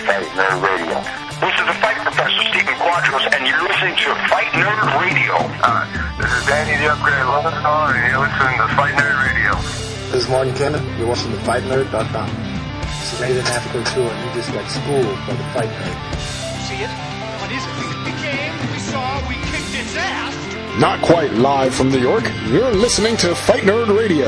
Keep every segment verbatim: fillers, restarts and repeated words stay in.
Fight Nerd Radio. This is the Fight Professor, Stephen Quadros, and you're listening to Fight Nerd Radio. Hi, this is Danny the Upgrade Lowenthal, and you're listening to Fight Nerd Radio. This is Martin Kennan. You're watching the fight nerd dot com. This is Nathan African Tour, and you just got schooled by the Fight Nerd. See it? What is it? We came, we saw, we kicked its ass. Not quite live from New York, you're listening to Fight Nerd Radio.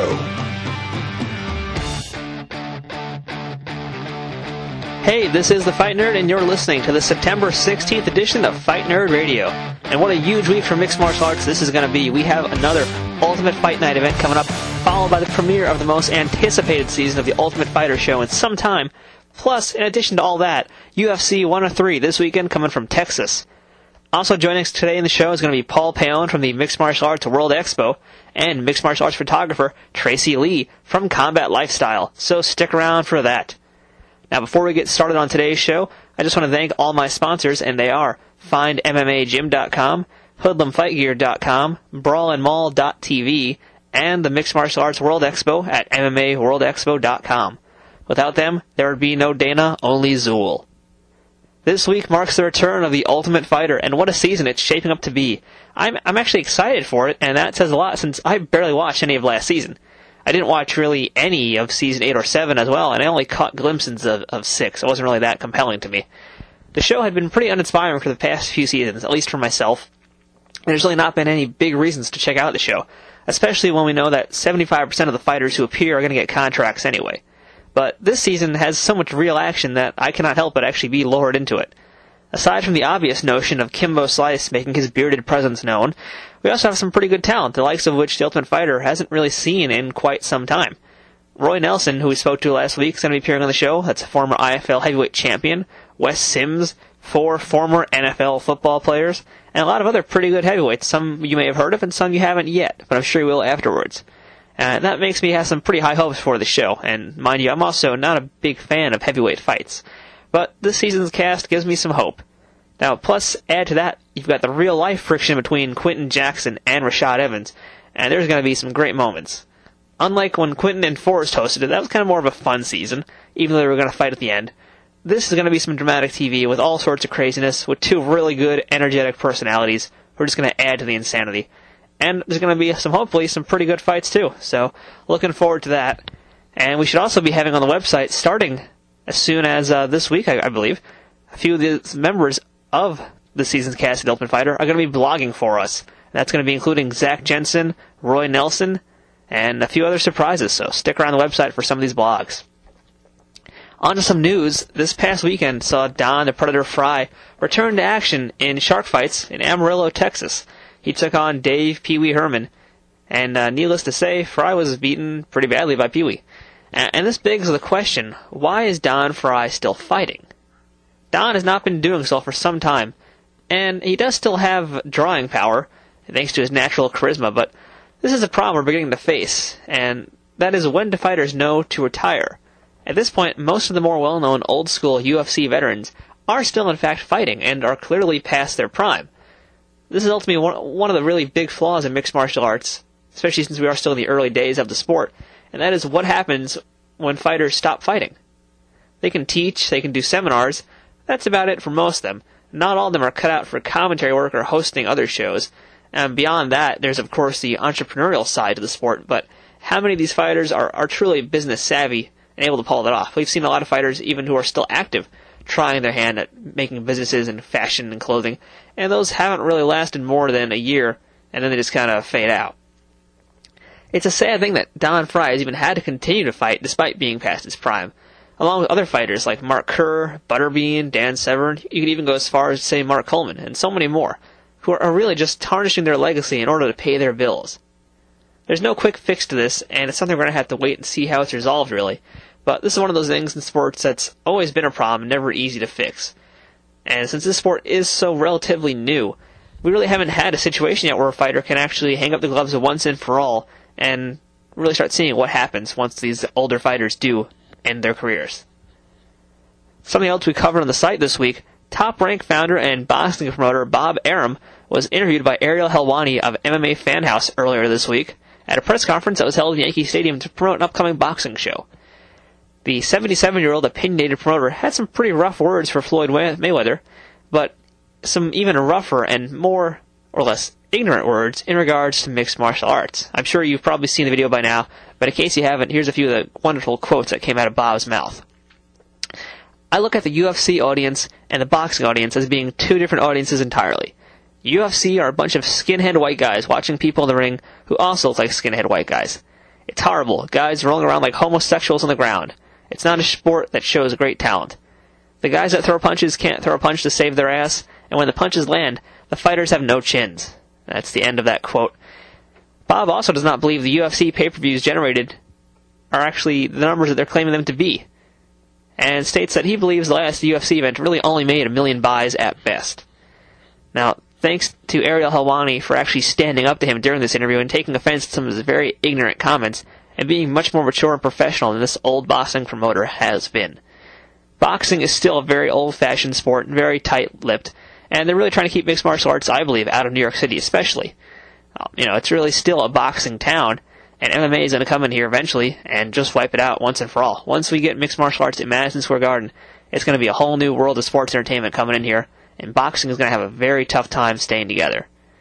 Hey, this is the Fight Nerd, and you're listening to the September sixteenth edition of Fight Nerd Radio. And what a huge week for mixed martial arts this is going to be. We have another Ultimate Fight Night event coming up, followed by the premiere of the most anticipated season of the Ultimate Fighter show in some time. Plus, in addition to all that, U F C one oh three this weekend coming from Texas. Also joining us today in the show is going to be Paul Paon from the Mixed Martial Arts World Expo and mixed martial arts photographer Tracy Lee from Combat Lifestyle. So stick around for that. Now, before we get started on today's show, I just want to thank all my sponsors, and they are find M M A gym dot com, hoodlum fight gear dot com, brawl and maul dot t v, and the Mixed Martial Arts World Expo at M M A world expo dot com. Without them, there would be no Dana, only Zool. This week marks the return of The Ultimate Fighter, and what a season it's shaping up to be. I'm, I'm actually excited for it, and that says a lot since I barely watched any of last season. I didn't watch really any of Season eight or seven as well, and I only caught glimpses of, of six. It wasn't really that compelling to me. The show had been pretty uninspiring for the past few seasons, at least for myself. And there's really not been any big reasons to check out the show, especially when we know that seventy-five percent of the fighters who appear are going to get contracts anyway. But this season has so much real action that I cannot help but actually be lured into it. Aside from the obvious notion of Kimbo Slice making his bearded presence known, we also have some pretty good talent, the likes of which The Ultimate Fighter hasn't really seen in quite some time. Roy Nelson, who we spoke to last week, is going to be appearing on the show. That's a former I F L heavyweight champion. Wes Sims, four former N F L football players, and a lot of other pretty good heavyweights. Some you may have heard of and some you haven't yet, but I'm sure you will afterwards. And that makes me have some pretty high hopes for the show. And mind you, I'm also not a big fan of heavyweight fights. But this season's cast gives me some hope. Now, plus, add to that, you've got the real-life friction between Quinton Jackson and Rashad Evans, and there's going to be some great moments. Unlike when Quinton and Forrest hosted it, that was kind of more of a fun season, even though they were going to fight at the end. This is going to be some dramatic T V with all sorts of craziness, with two really good, energetic personalities who are just going to add to the insanity. And there's going to be some, hopefully, some pretty good fights, too, so looking forward to that. And we should also be having on the website, starting as soon as uh, this week, I, I believe, a few of the members of the season's cast of The Ultimate Fighter are going to be blogging for us. That's going to be including Zach Jensen, Roy Nelson, and a few other surprises, so stick around the website for some of these blogs. On to some news. This past weekend saw Don the Predator Fry return to action in shark fights in Amarillo, Texas. He took on Dave Pee Wee Herman, and uh, needless to say, Fry was beaten pretty badly by Pee Wee. And, and this begs the question, why is Don Fry still fighting? Don has not been doing so for some time, and he does still have drawing power, thanks to his natural charisma, but this is a problem we're beginning to face, and that is when do fighters know to retire? At this point, most of the more well-known old-school U F C veterans are still in fact fighting, and are clearly past their prime. This is ultimately one of the really big flaws in mixed martial arts, especially since we are still in the early days of the sport, and that is what happens when fighters stop fighting. They can teach, they can do seminars. That's about it for most of them. Not all of them are cut out for commentary work or hosting other shows. And beyond that, there's of course the entrepreneurial side to the sport, but how many of these fighters are, are truly business savvy and able to pull that off? We've seen a lot of fighters, even who are still active, trying their hand at making businesses in fashion and clothing, and those haven't really lasted more than a year, and then they just kind of fade out. It's a sad thing that Don Fry has even had to continue to fight despite being past his prime. Along with other fighters like Mark Kerr, Butterbean, Dan Severn, you could even go as far as say Mark Coleman, and so many more, who are really just tarnishing their legacy in order to pay their bills. There's no quick fix to this, and it's something we're going to have to wait and see how it's resolved, really. But this is one of those things in sports that's always been a problem and never easy to fix. And since this sport is so relatively new, we really haven't had a situation yet where a fighter can actually hang up the gloves once and for all and really start seeing what happens once these older fighters do end their careers. Something else we covered on the site this week, Top Rank founder and boxing promoter Bob Arum was interviewed by Ariel Helwani of M M A Fan House earlier this week at a press conference that was held in Yankee Stadium to promote an upcoming boxing show. The seventy-seven-year-old opinionated promoter had some pretty rough words for Floyd Mayweather, but some even rougher and more or less ignorant words in regards to mixed martial arts. I'm sure you've probably seen the video by now, but in case you haven't, here's a few of the wonderful quotes that came out of Bob's mouth. I look at the U F C audience and the boxing audience as being two different audiences entirely. U F C are a bunch of skinhead white guys watching people in the ring who also look like skinhead white guys. It's horrible. Guys rolling around like homosexuals on the ground. It's not a sport that shows great talent. The guys that throw punches can't throw a punch to save their ass, and when the punches land, the fighters have no chins. That's the end of that quote. Bob also does not believe the U F C pay-per-views generated are actually the numbers that they're claiming them to be, and states that he believes the last U F C event really only made a million buys at best. Now, thanks to Ariel Helwani for actually standing up to him during this interview and taking offense to some of his very ignorant comments, and being much more mature and professional than this old boxing promoter has been. Boxing is still a very old-fashioned sport, very tight-lipped, and they're really trying to keep mixed martial arts, I believe, out of New York City especially. Um, you know, it's really still a boxing town, and M M A is going to come in here eventually and just wipe it out once and for all. Once we get mixed martial arts at Madison Square Garden, it's going to be a whole new world of sports entertainment coming in here, and boxing is going to have a very tough time staying together.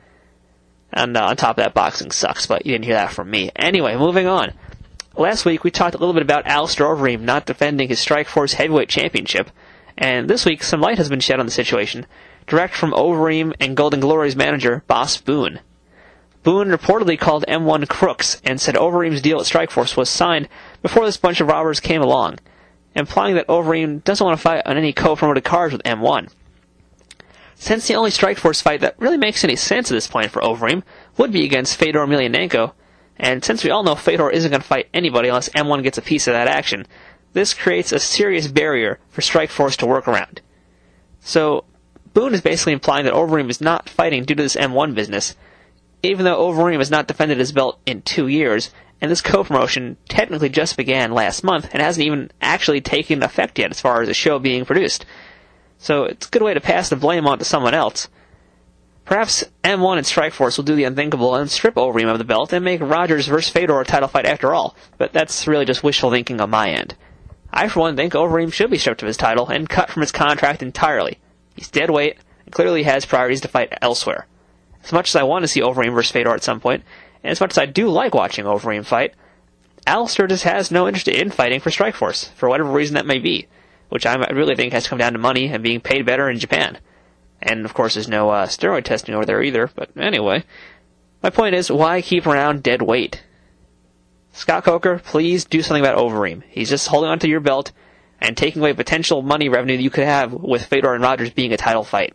And uh, on top of that, boxing sucks, but you didn't hear that from me. Anyway, moving on. Last week, we talked a little bit about Alistair Overeem not defending his Strikeforce Heavyweight Championship, and this week, some light has been shed on the situation, direct from Overeem and Golden Glory's manager, Boss Boone. Boone reportedly called M one crooks and said Overeem's deal at Strikeforce was signed before this bunch of robbers came along, implying that Overeem doesn't want to fight on any co-promoted cards with M one. Since the only Strikeforce fight that really makes any sense at this point for Overeem would be against Fedor Emelianenko, and since we all know Fedor isn't going to fight anybody unless M one gets a piece of that action, this creates a serious barrier for Strikeforce to work around. So, Boone is basically implying that Overeem is not fighting due to this M one business, even though Overeem has not defended his belt in two years, and this co-promotion technically just began last month and hasn't even actually taken effect yet as far as a show being produced. So it's a good way to pass the blame on to someone else. Perhaps M one and Strikeforce will do the unthinkable and strip Overeem of the belt and make Rogers versus Fedor a title fight after all, but that's really just wishful thinking on my end. I, for one, think Overeem should be stripped of his title and cut from his contract entirely. He's dead weight and clearly has priorities to fight elsewhere. As much as I want to see Overeem versus Fedor at some point, and as much as I do like watching Overeem fight, Alistair just has no interest in fighting for Strikeforce, for whatever reason that may be, which I really think has to come down to money and being paid better in Japan. And, of course, there's no uh, steroid testing over there either, but anyway. My point is, why keep around dead weight? Scott Coker, please do something about Overeem. He's just holding onto your belt and taking away potential money revenue that you could have with Fedor and Rogers being a title fight.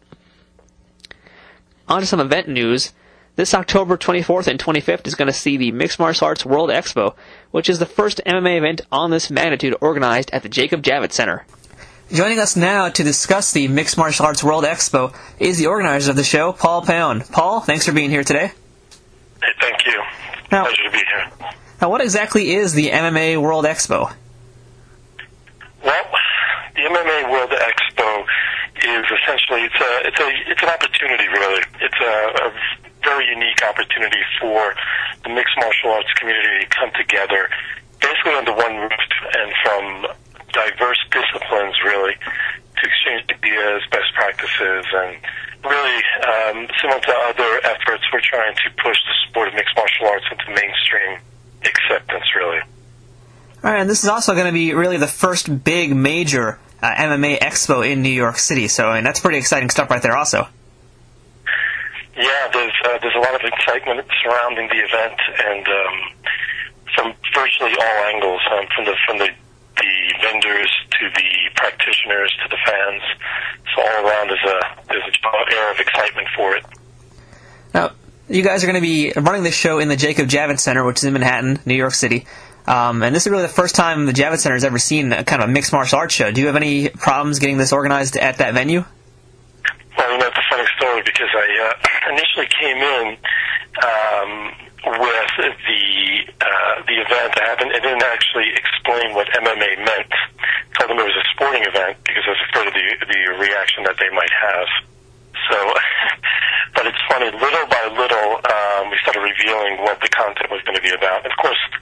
On to some event news. This October twenty-fourth and twenty-fifth is going to see the Mixed Martial Arts World Expo, which is the first M M A event on this magnitude organized at the Jacob Javits Center. Joining us now to discuss the Mixed Martial Arts World Expo is the organizer of the show, Paul Paon. Paul, thanks for being here today. Hey, thank you. Now, Pleasure to be here. Now, what exactly is the M M A World Expo? Well, the M M A World Expo is essentially it's a it's a it's an opportunity, really. It's a, a very unique opportunity for the mixed martial arts community to come together, basically under one roof and from diverse disciplines, really, to exchange ideas, best practices, and really, um, similar to other efforts, we're trying to push the sport of mixed martial arts into mainstream acceptance, really. All right, and this is also going to be really the first big major uh, M M A expo in New York City, so I mean, that's pretty exciting stuff right there also. Yeah, there's uh, there's a lot of excitement surrounding the event, and um, from virtually all angles, um, from the from the the vendors to the practitioners to the fans. So all around is a there's an air of excitement for it. Now, you guys are going to be running this show in the Jacob Javits Center, which is in Manhattan, New York City. Um, and this is really the first time the Javits Center has ever seen a kind of a mixed martial arts show. Do you have any problems getting this organized at that venue? Well, you know, it's a funny story because I uh, initially came in um, with the uh, the event. I, haven't, I didn't actually explain what M M A meant. I told them it was a sporting event because I was afraid of the, the reaction that they might have. So, but it's funny, little by little, um, we started revealing what the content was going to be about. And of course,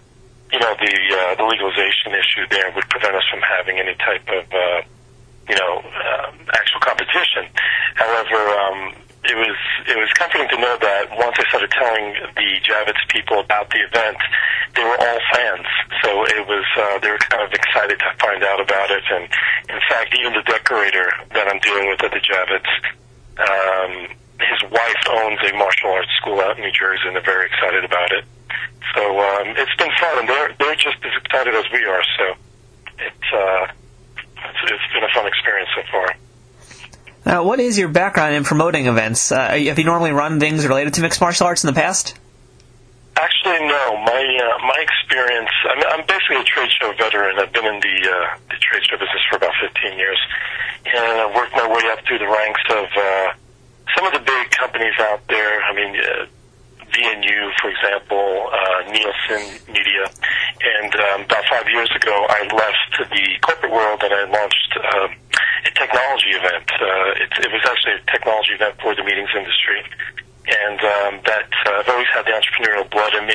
you know, the uh, the legalization issue there would prevent us from having any type of, uh, you know, uh, actual competition. However, um, it was it was comforting to know that once I started telling the Javits people about the event, they were all fans. So it was uh, they were kind of excited to find out about it. And in fact, even the decorator that I'm dealing with at the Javits, um, his wife owns a martial arts school out in New Jersey, and they're very excited about it. So um, it's been fun, and they're they're just as excited as we are. So it's uh, it's, it's been a fun experience so far. Now, what is your background in promoting events? Uh, have you normally run things related to mixed martial arts in the past? Actually, no. My uh, my experience, I'm, I'm basically a trade show veteran. I've been in the uh, the trade show business for about fifteen years, and I've worked my way up through the ranks of uh, some of the big companies out there. I mean, uh, V N U, for example, uh, Nielsen Media, and um, about five years ago, I left the corporate world and I launched uh, a technology event. Uh, it, it was actually a technology event for the meetings industry. And um, that uh, I've always had the entrepreneurial blood in me,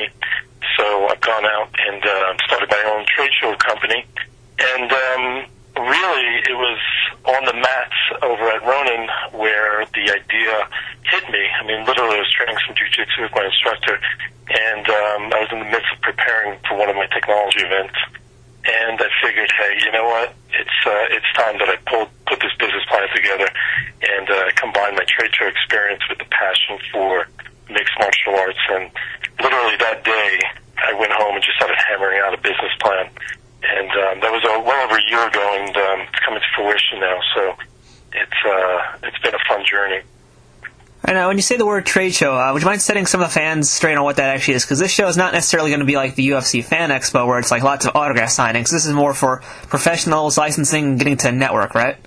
so I've gone out and uh, started my own trade show company. And um, really, it was on the mats over at Ronin where the idea hit me. I mean, literally, I was training some jiu-jitsu with my instructor, and um, I was in the midst of preparing for one of my technology events. And I figured, hey, you know what? It's uh, it's time that I pulled, put this business plan together and uh, combine my trade show experience with the passion for mixed martial arts. And literally that day, I went home and just started hammering out a business plan. And um, that was uh, well over a year ago, and um, it's coming to fruition now. So it's uh, it's been a fun journey. And uh, when you say the word trade show, uh, would you mind setting some of the fans straight on what that actually is? Because this show is not necessarily going to be like the U F C Fan Expo, where it's like lots of autograph signings. This is more for professionals, licensing, getting to network, right?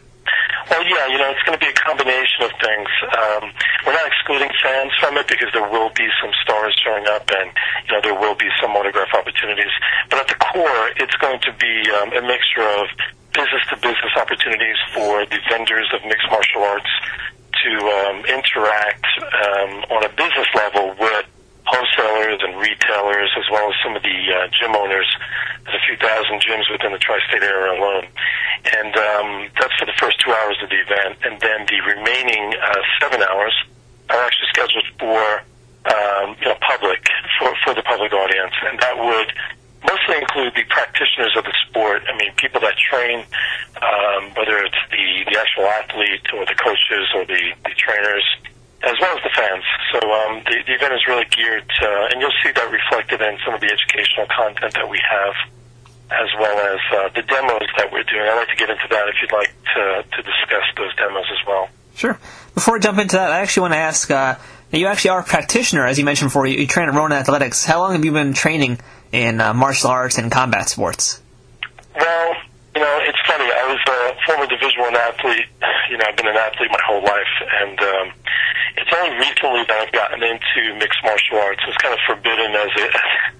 Well, yeah, you know, it's going to be a combination of things. Um, we're not excluding fans from it because there will be some stars showing up, and you know, there will be some autograph opportunities. But at the core, it's going to be um, a mixture of business-to-business opportunities for the vendors of mixed martial arts to um, interact um, on a business level with wholesalers and retailers, as well as some of the uh, gym owners. There's a few thousand gyms within the tri-state area alone. And um, that's for the first two hours of the event. And then the remaining uh, seven hours are actually scheduled for um, you know, public, for, for the public audience. And that would mostly include the practitioners of the sport. I mean, people that train, um, whether it's the, the actual athlete or the coaches or the, the trainers, as well as the fans. So um, the, the event is really geared to, and you'll see that reflected in some of the educational content that we have, as well as uh, the demos that we're doing. I'd like to get into that if you'd like to, to discuss those demos as well. Sure. Before we jump into that, I actually want to ask, uh, you actually are a practitioner, as you mentioned before. You, you train at Ronin Athletics. How long have you been training in uh, martial arts and combat sports? Well, you know, it's funny. I was a former Division One athlete. You know, I've been an athlete my whole life, and um, it's only recently that I've gotten into mixed martial arts. It was kind of forbidden as a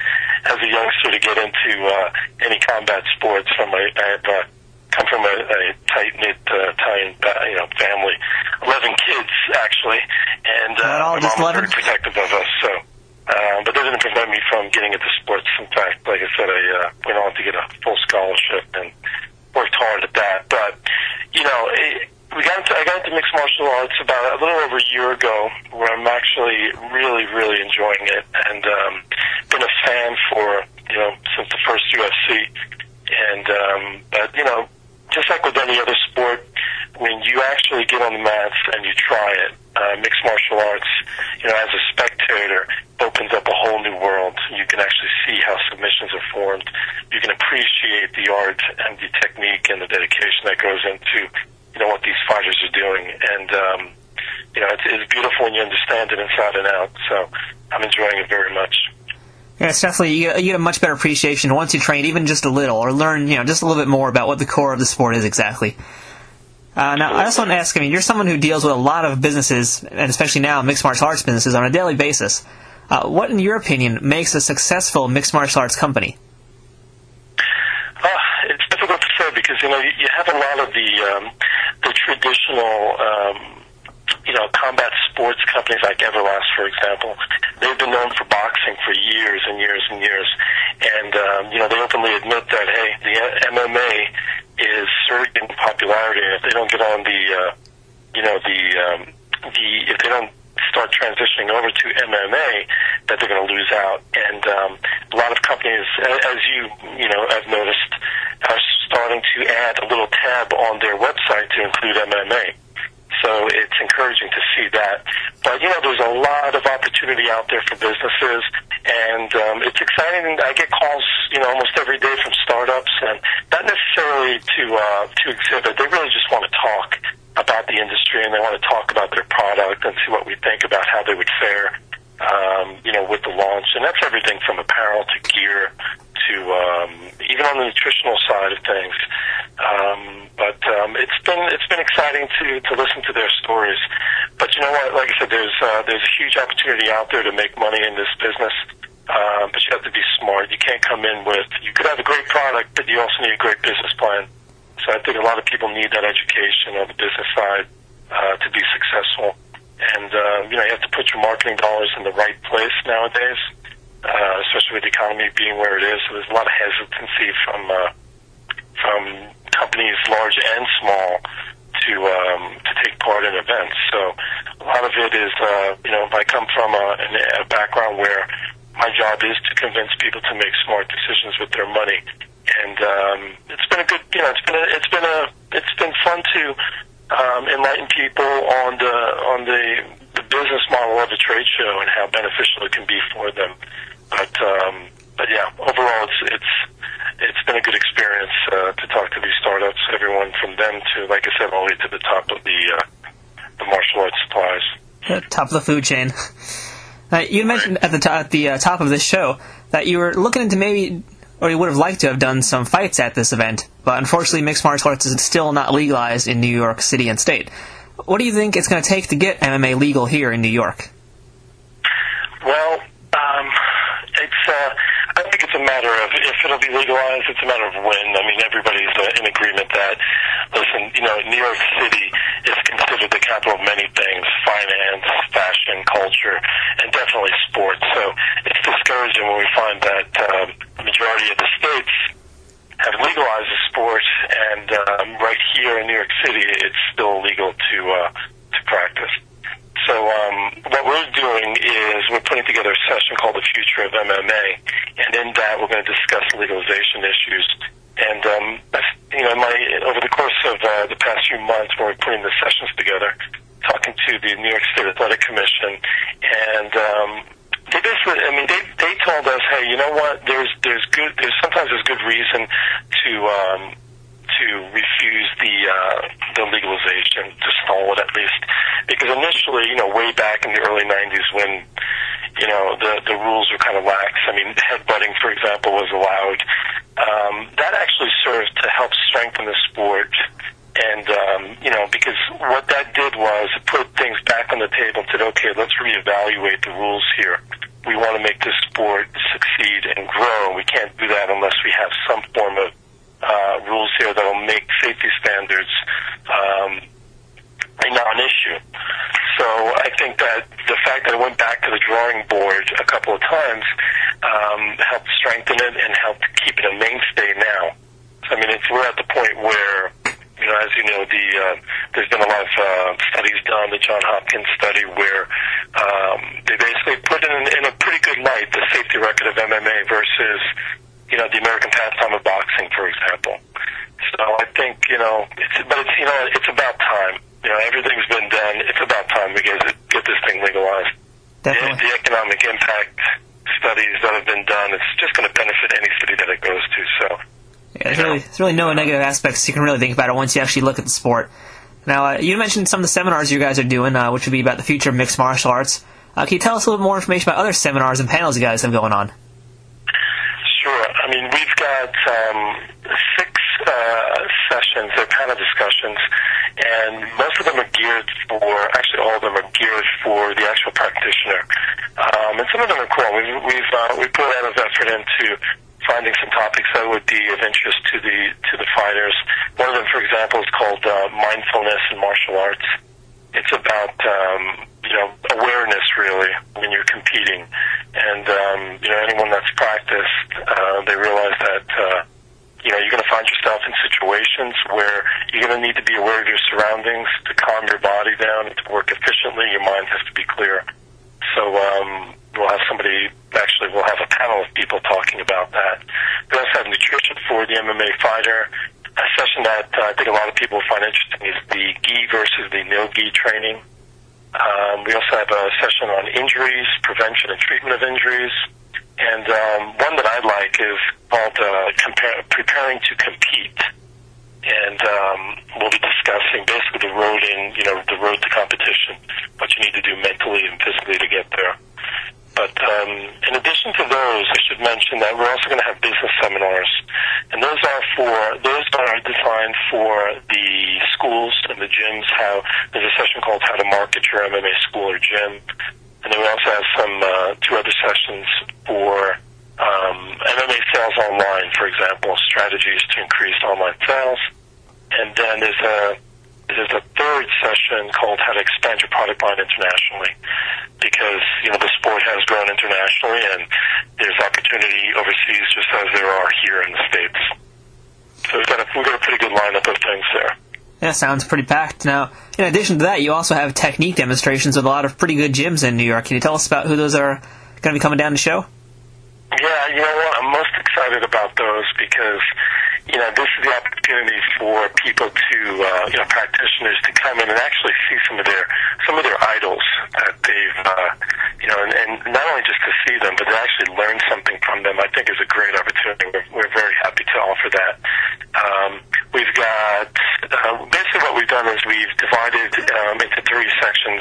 as a youngster to get into uh, any combat sports. From a, I had uh, come from a, a tight knit uh, Italian, uh, you know, family, eleven kids actually, and uh, all my just mom was eleven? very protective of us. So. Um, but that didn't prevent me from getting into sports. In fact, like I said, I uh, went on to get a full scholarship and worked hard at that. But, you know, it, we got into, I got into mixed martial arts about a little over a year ago, where I'm actually really, really enjoying it, and um, been a fan for, you know, since the first U F C. And, um, but, you know, just like with any other sport, when you actually get on the mats and you try it, uh, mixed martial arts, you know, as a spectator, opens up a whole new world. You can actually see how submissions are formed. You can appreciate the art and the technique and the dedication that goes into, you know, what these fighters are doing. And, um, you know, it's, it's beautiful when you understand it inside and out. So I'm enjoying it very much. Yeah, it's definitely, you get, you get a much better appreciation once you train even just a little, or learn, you know, just a little bit more about what the core of the sport is exactly. Uh, now, I also want to ask, I mean, you're someone who deals with a lot of businesses, and especially now mixed martial arts businesses, on a daily basis. Uh, what, in your opinion, makes a successful mixed martial arts company? Uh, it's difficult to say because, you know, you have a lot of the um, the traditional, um, you know, combat sports companies like Everlast, for example, they've been known for boxing for years and years and years. And, um, you know, they openly admit that, hey, the M M A is surging in popularity. If they don't get on the, uh, you know, the, um, the, if they don't start transitioning over to M M A, that they're going to lose out. And um, a lot of companies, as you, you know, have noticed, are starting to add a little tab on their website to include M M A. So it's encouraging to see that. But, you know, there's a lot of opportunity out there for businesses, and um, it's exciting. I get calls, you know, almost every day from startups, and not necessarily to uh, to exhibit. They really just want to talk about the industry, and they want to talk about their product and see what we think about how they would fare, um, you know, with the launch. And that's everything from apparel to gear to um, even on the nutritional side of things. Um, but um, it's been it's been exciting to, to listen to their stories. But you know what? Like I said, there's uh, there's a huge opportunity out there to make money in this business. Uh, but you have to be smart. You can't come in with you could have a great product, but you also need a great business plan. So I think a lot of people need that education on the business side uh, to be successful. And uh, you know, you have to put your marketing dollars in the right place nowadays, uh, especially with the economy being where it is. So there's a lot of hesitancy from uh, from companies large and small to um, to take part in events. So a lot of it is, uh, you know, I come from a, a background where my job is to convince people to make smart decisions with their money, and um, it's been a good, you know, it's been a, it's been a, it's been fun to um, enlighten people on the on the, the business model of a trade show and how beneficial it can be for them. But um, but yeah, overall, it's it's. It's been a good experience uh, to talk to these startups, everyone from them to, like I said, all the way to the top of the uh, the martial arts supplies. Yeah, top of the food chain. Uh, you mentioned at the, to- at the uh, top of this show that you were looking into maybe, or you would have liked to have done some fights at this event, but unfortunately mixed martial arts is still not legalized in New York City and state. What do you think it's going to take to get M M A legal here in New York? Well, um, it's... Uh, I think it's a matter of if it'll be legalized, it's a matter of when. I mean, everybody's uh, in agreement that, listen, you know, New York City is considered the capital of many things, finance, fashion, culture, and definitely sports. So it's discouraging when we find that um, the majority of the states have legalized the sport, and um, right here in New York City, it's still illegal to uh, to practice. So um, what we're doing is we're putting together a session called The Future of M M A, and in that we're going to discuss legalization issues. And um, you know, my, over the course of uh, the past few months, when we're putting the sessions together, talking to the New York State Athletic Commission, and um, they basically, I mean, they they told us, hey, you know what? There's there's good. There's sometimes there's good reason to. Um, to refuse the uh, the legalization, to stall it at least. Because initially, you know, way back in the early nineties when, you know, the, the rules were kind of lax. I mean, headbutting, for example, was allowed. Um, that actually served to help strengthen the sport. And, um, you know, because what that did was it put things back on the table and said, okay, let's reevaluate the rules here. We want to make this sport succeed and grow. We can't do that unless we have some form of Uh, rules here that will make safety standards um, a non-issue. So I think that the fact that it went back to the drawing board a couple of times um, helped strengthen it and helped keep it a mainstay now. So, I mean, it's, we're at the point where, you know, as you know, the uh, there's been a lot of uh, studies done, the Johns Hopkins study, where um, they basically put in, in a pretty good light the safety record of M M A versus, you know, the American pastime of boxing, for example. So I think, you know, it's, but it's, you know, it's about time. You know, everything's been done. It's about time we get, get this thing legalized. Definitely. The, the economic impact studies that have been done, it's just going to benefit any city that it goes to. So, yeah, there's really, there's really no negative aspects you can really think about it once you actually look at the sport. Now, uh, you mentioned some of the seminars you guys are doing, uh, which would be about the future of mixed martial arts. Uh, can you tell us a little more information about other seminars and panels you guys have going on? Sure. I mean, we've got um, six uh, sessions, they're panel discussions, and most of them are geared for, actually all of them are geared for the actual practitioner. Um, and some of them are cool. We've, we've uh, we put a lot of effort into finding some topics that would be of interest to the to the fighters. One of them, for example, is called uh, Mindfulness in Martial Arts. It's about, um, you know, awareness, really, when you're competing. And, um, you know, anyone that's practiced, uh, they realize that, uh, you know, you're going to find yourself in situations where you're going to need to be aware of your surroundings to calm your body down and to work efficiently. Your mind has to be clear. So um, we'll have somebody, actually we'll have a panel of people talking about that. We also have nutrition for the M M A fighter. A session that uh, I think a lot of people find interesting is the gi versus the no-gi training. Um, we also have a session on injuries, prevention and treatment of injuries. And um, one that I like is called uh, compare, Preparing to Compete. And um, we'll be discussing basically the road in, you know, the road to competition, what you need to do mentally and physically to get there. But um, in addition to those, I should mention that we're also going to have business seminars, and those are for those are designed for the schools and the gyms. How there's a session called How to Market Your M M A School or Gym, and then we also have some uh, two other sessions for um, M M A sales online, for example, strategies to increase online sales, and then there's a There's a third session called How to Expand Your Product Line Internationally, because, you know, the sport has grown internationally and there's opportunity overseas just as there are here in the States. So we've got a, we've got a pretty good lineup of things there. That sounds pretty packed. Now, in addition to that, you also have technique demonstrations with a lot of pretty good gyms in New York. Can you tell us about who those are going to be coming down to show? Yeah, you know what? I'm most excited about those because, you know, this is the opportunity for people to, uh, you know, practitioners to come in and actually see some of their, some of their idols that they've, uh, you know, and, and not only just to see them, but to actually learn something from them, I think is a great opportunity. We're, we're very happy to offer that. Um, we've got, uh, basically what we've done is we've divided um, into three sections.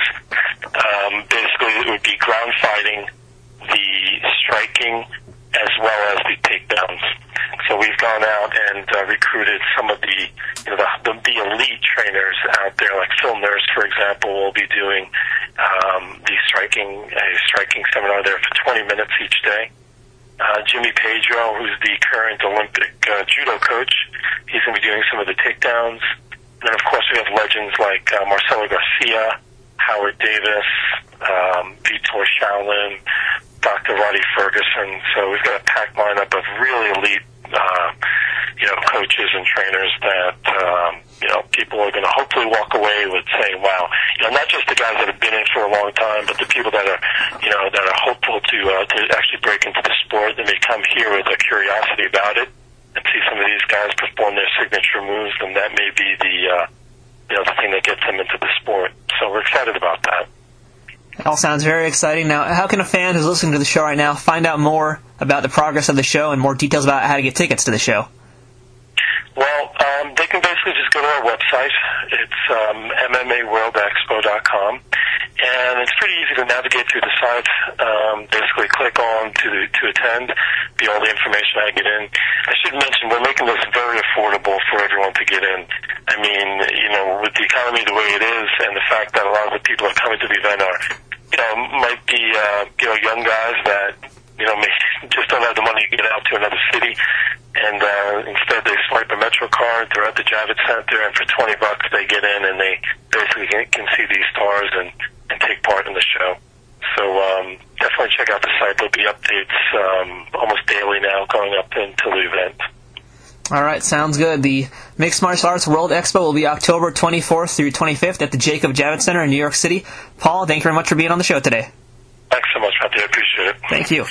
Um, basically it would be ground fighting, the striking, as well as the takedowns. So we've gone out and uh, recruited some of the, you know, the, the, the elite trainers out there, like Phil Nurse, for example, will be doing um, the striking, a striking seminar there for twenty minutes each day. Uh, Jimmy Pedro, who's the current Olympic uh, judo coach, he's going to be doing some of the takedowns. And then, of course, we have legends like uh, Marcelo Garcia, Howard Davis, um, Vitor Shaolin, Doctor Roddy Ferguson. So we've got a packed lineup of really elite, uh, you know, coaches and trainers that, um, you know, people are going to hopefully walk away with saying, wow, you know, not just the guys that have been in for a long time, but the people that are, you know, that are hopeful to, uh, to actually break into the sport. They may come here with a curiosity about it and see some of these guys perform their signature moves, and that may be the, uh, you know, the thing that gets them into the sport. So we're excited about that. It all sounds very exciting. Now, how can a fan who's listening to the show right now find out more about the progress of the show and more details about how to get tickets to the show? Well, um, they can basically just go to our website. It's um, M M A World Expo dot com, and it's pretty easy to navigate through the site. Um, basically, click on to the, to attend, be all the information I get in. I should mention we're making this very affordable for everyone to get in. I mean, you know, with the economy the way it is, and the fact that a lot of the people that are coming to the event are, you know, might be, uh, you know, young guys that, you know, may just don't have the money to get out to another city. And uh, instead, they swipe a Metro card. They're at the Javits Center, and for twenty bucks, they get in and they basically can, can see these stars and, and take part in the show. So um, definitely check out the site. There'll be updates um, almost daily now going up until the event. All right, sounds good. The Mixed Martial Arts World Expo will be October twenty-fourth through twenty-fifth at the Jacob Javits Center in New York City. Paul, thank you very much for being on the show today. Thanks so much, Matthew. I appreciate it. Thank you.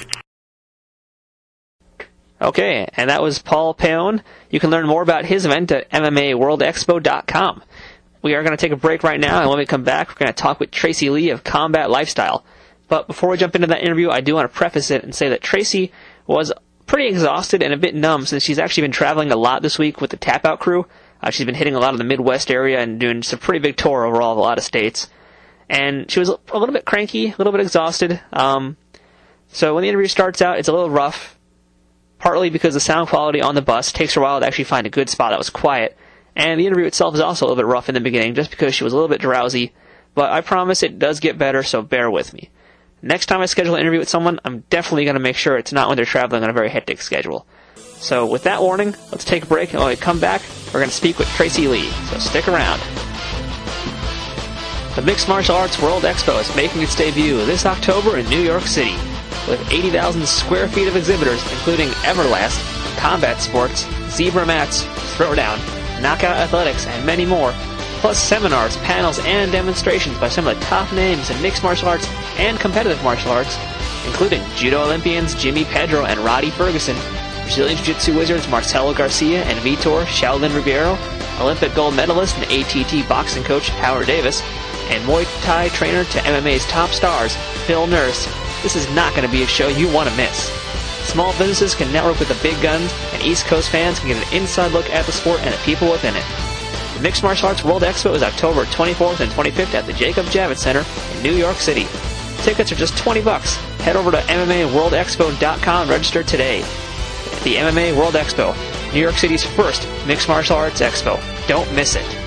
Okay, and that was Paul Peon. You can learn more about his event at M M A World Expo dot com. We are going to take a break right now, and when we come back, we're going to talk with Tracy Lee of Combat Lifestyle. But before we jump into that interview, I do want to preface it and say that Tracy was pretty exhausted and a bit numb since she's actually been traveling a lot this week with the Tap Out crew. Uh, she's been hitting a lot of the Midwest area and doing some pretty big tour overall of a lot of states. And she was a little bit cranky, a little bit exhausted. Um, so when the interview starts out, it's a little rough. Partly because the sound quality on the bus takes her a while to actually find a good spot that was quiet. And the interview itself is also a little bit rough in the beginning, just because she was a little bit drowsy. But I promise it does get better, so bear with me. Next time I schedule an interview with someone, I'm definitely going to make sure it's not when they're traveling on a very hectic schedule. So with that warning, let's take a break, and when we come back, we're going to speak with Tracy Lee. So stick around. The Mixed Martial Arts World Expo is making its debut this October in New York City, with eighty thousand square feet of exhibitors, including Everlast, combat sports, zebra mats, throwdown, knockout athletics, and many more, plus seminars, panels, and demonstrations by some of the top names in mixed martial arts and competitive martial arts, including Judo Olympians Jimmy Pedro and Roddy Ferguson, Brazilian Jiu-Jitsu wizards Marcelo Garcia and Vitor Shaolin Ribeiro, Olympic gold medalist and A T T boxing coach Howard Davis, and Muay Thai trainer to M M A's top stars, Phil Nurse. This is not going to be a show you want to miss. Small businesses can network with the big guns, and East Coast fans can get an inside look at the sport and the people within it. The Mixed Martial Arts World Expo is October twenty-fourth and twenty-fifth at the Jacob Javits Center in New York City. Tickets are just twenty bucks. Head over to M M A World Expo dot com and register today. The M M A World Expo, New York City's first mixed martial arts expo. Don't miss it.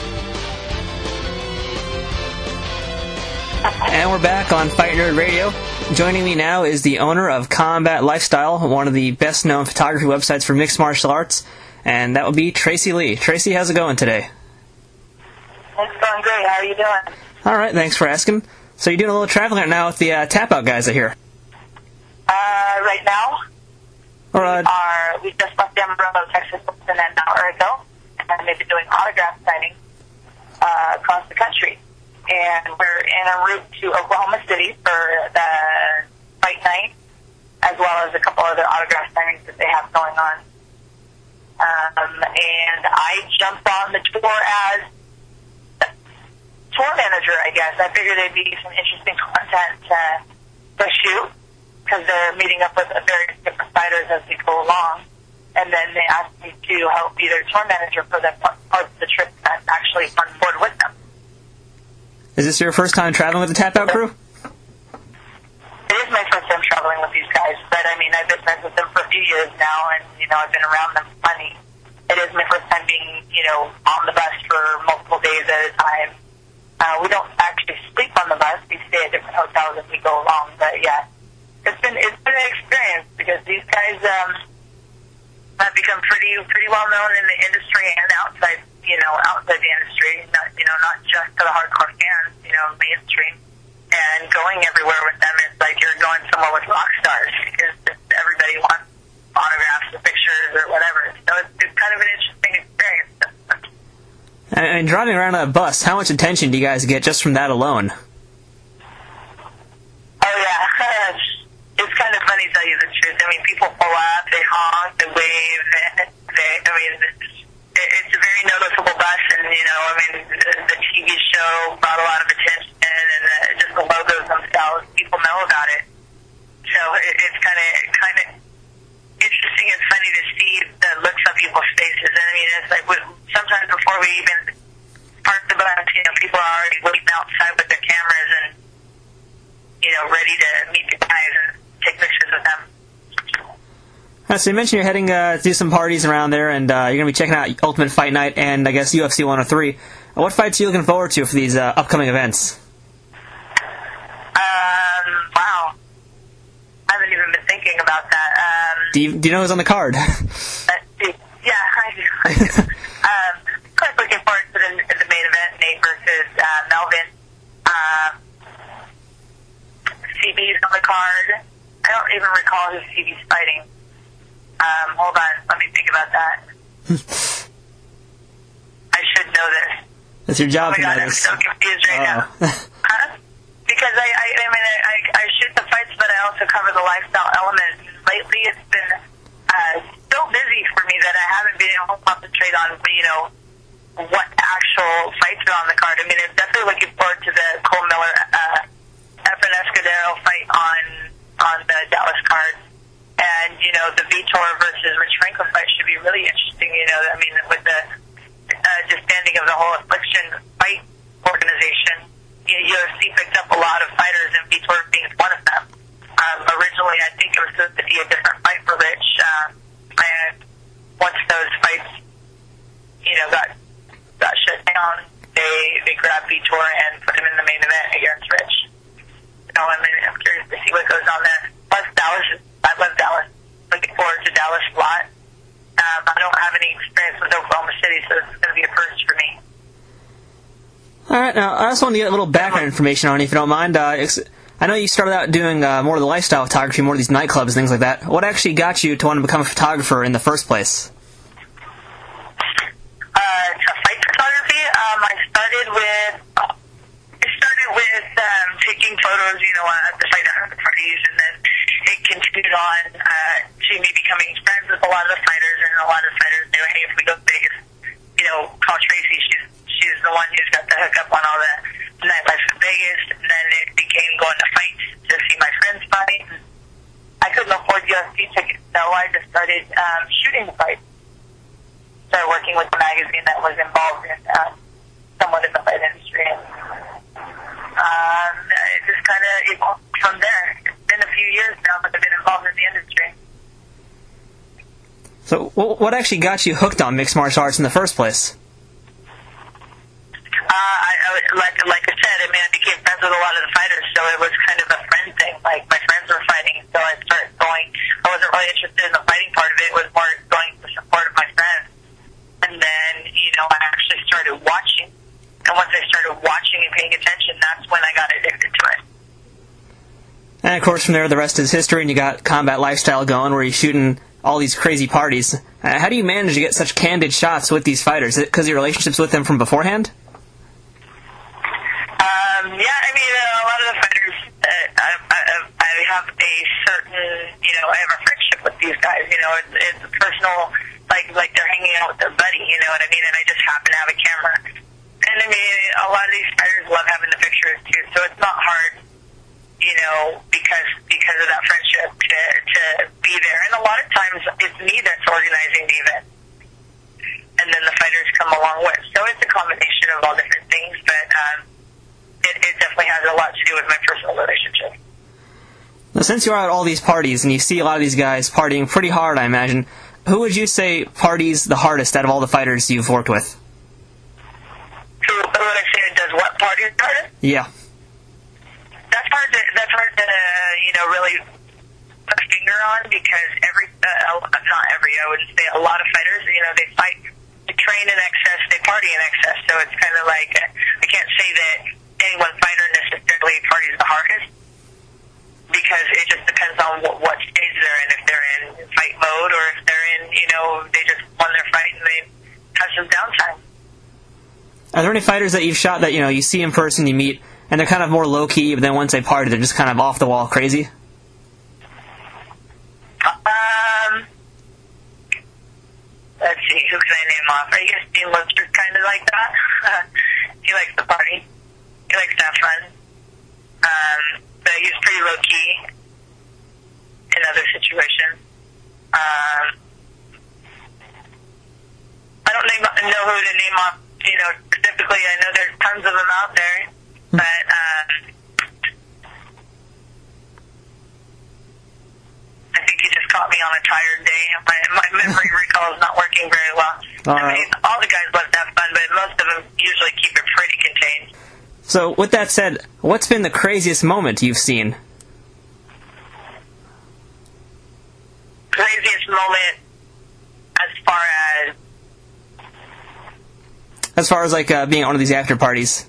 And we're back on Fight Nerd Radio. Joining me now is the owner of Combat Lifestyle, one of the best-known photography websites for mixed martial arts, and that would be Tracy Lee. Tracy, how's it going today? It's going great. How are you doing? All right, thanks for asking. So you're doing a little traveling right now with the uh, Tap Out guys, I hear. Uh, right now, or, uh, we, are, we just left Amarillo, Texas, an hour ago, and they've been doing autograph signings uh, across the country. And we're en route to Oklahoma City for the fight night, as well as a couple other autograph signings that they have going on. Um, and I jumped on the tour as tour manager, I guess. I figured there'd be some interesting content to, to shoot, because they're meeting up with various different fighters as we go along. And then they asked me to help be their tour manager for the part of the trip that's actually on board with them. Is this your first time traveling with the Tap Out crew? It is my first time traveling with these guys, but I mean, I've been friends with them for a few years now, and, you know, I've been around them plenty. It is my first time being, you know, on the bus for multiple days at a time. Uh, we don't actually sleep on the bus. We stay at different hotels as we go along, but yeah, it's been, it's been an experience, because these guys, um, have become pretty, pretty well known in the industry and outside, you know, outside the industry, not, you know, not just to the hardcore fans, you know, mainstream. And going everywhere with them is like you're going somewhere with rock stars, because everybody wants autographs or pictures or whatever. So it's, it's kind of an interesting experience. And driving around on a bus, how much attention do you guys get just from that alone? Oh, yeah. It's kind of funny to tell you the truth. I mean, people pull up, they honk, they wave. They, I mean, it's a very noticeable bus, and, you know, I mean, the, the T V show brought a lot of attention, and uh, just the logos themselves, people know about it. So it, it's kind of kind of interesting and funny to see the looks on people's faces. And I mean, it's like we, sometimes before we even park the bus, you know, people are already waiting outside with their cameras and, you know, ready to meet the guys and take pictures with them. Uh, so you mentioned you're heading uh, to do some parties around there, and uh, you're going to be checking out Ultimate Fight Night and, I guess, U F C one oh three. Uh, what fights are you looking forward to for these uh, upcoming events? Um, wow. I haven't even been thinking about that. Um, do, you, do you know who's on the card? let's see. Yeah, I do. I do. um, of course, looking forward to the, the main event, Nate versus uh, Melvin. Uh, C B's on the card. I don't even recall who C B's fighting. Um, hold on, let me think about that. I should know this. That's your job. Oh my God, I'm so confused right oh. now. Huh? Because I, I, I mean, I, I shoot the fights, but I also cover the lifestyle element. Lately, it's been uh, so busy for me that I haven't been able to concentrate on, you know, what actual fights are on the card. I mean, I'm definitely looking forward to the Cole Miller, uh, Efren Escudero fight on on the Dallas card. And, you know, the Vitor versus Rich Franklin fight should be really interesting, you know, I mean, with the uh, disbanding of the whole Affliction fight organization, you know, U F C picked up a lot of fighters, and Vitor being one of them. Um, originally, I think it was supposed to be a different fight for Rich, uh, and once those fights, you know, got got shut down, they, they grabbed Vitor and put him in the main event against Rich. So, I mean, I'm curious to see what goes on there. Plus, Dallas is I love Dallas. Looking forward to Dallas a lot. Um, I don't have any experience with Oklahoma City, so it's going to be a first for me. All right. right, now I also want to get a little background information on you, if you don't mind. Uh, ex- I know you started out doing uh, more of the lifestyle photography, more of these nightclubs, things like that. What actually got you to want to become a photographer in the first place? Uh, to fight photography, um, I started with I started with um, taking photos, you know, at the fight parties, and then it continued on uh, to me becoming friends with a lot of the fighters, and a lot of the fighters knew, hey, if we go to Vegas, you know, call Tracy. She's she's the one who's got the hookup on all the nightlife in Vegas. And then it became going to fights to see my friends fight. I couldn't afford U F C tickets, so I just started um, shooting the fights. Started working with a magazine that was involved in um, somewhat in the fight industry. And, um, it just kind of evolved from there. It's been a few years now that I've been involved in the industry. So, what actually got you hooked on mixed martial arts in the first place? Uh, I, I, like like I said, I mean, I became friends with a lot of the fighters, so it was kind of a friend thing. Like, my friends were fighting, so I started going. I wasn't really interested in the fighting part of it. It was more going for support of my friends. And then, you know, I actually started watching. And once I started watching and paying attention, that's when I got addicted to it. And, of course, from there, the rest is history, and you got Combat Lifestyle going, where you're shooting all these crazy parties. Uh, how do you manage to get such candid shots with these fighters? Is it because of your relationships with them from beforehand? Um, yeah, I mean, uh, a lot of the fighters, uh, I, I, I have a certain, you know, I have a friendship with these guys. You know, it's, it's personal, like like they're hanging out with their buddy, you know what I mean? And I just happen to have a camera. And I mean, a lot of these fighters love having the pictures too, so it's not hard, you know, because because of that friendship to to be there. And a lot of times it's me that's organizing the event, and then the fighters come along with. So it's a combination of all different things, but um, it, it definitely has a lot to do with my personal relationship. Now, since you're at all these parties and you see a lot of these guys partying pretty hard, I imagine, who would you say parties the hardest out of all the fighters you've worked with? Who, who would I say does what parties the hardest? Yeah. That's hard to, that's hard to, uh, you know, really put a finger on, because every, uh, not every, I wouldn't say, a lot of fighters, you know, they fight, they train in excess, they party in excess, so it's kind of like, uh, I can't say that any one fighter necessarily parties the hardest, because it just depends on what, what stage they're in, if they're in fight mode, or if they're in, you know, they just won their fight and they have some downtime. Are there any fighters that you've shot that, you know, you see in person, you meet, and they're kind of more low-key, but then once they party, they're just kind of off-the-wall crazy? Um, let's see, who can I name off? I guess Dean Webster's kind of like that. He likes to party. He likes to have fun. Um, but he's pretty low-key in other situations. Um, I don't name, know who to name off, you know, specifically. I know there's tons of them out there, but um, I think you just caught me on a tired day. My, my memory recall is not working very well. All I right. mean, all the guys love to have fun, but most of them usually keep it pretty contained. So, with that said, what's been the craziest moment you've seen? Craziest moment as far as... As far as, like, uh, being at one of these after parties.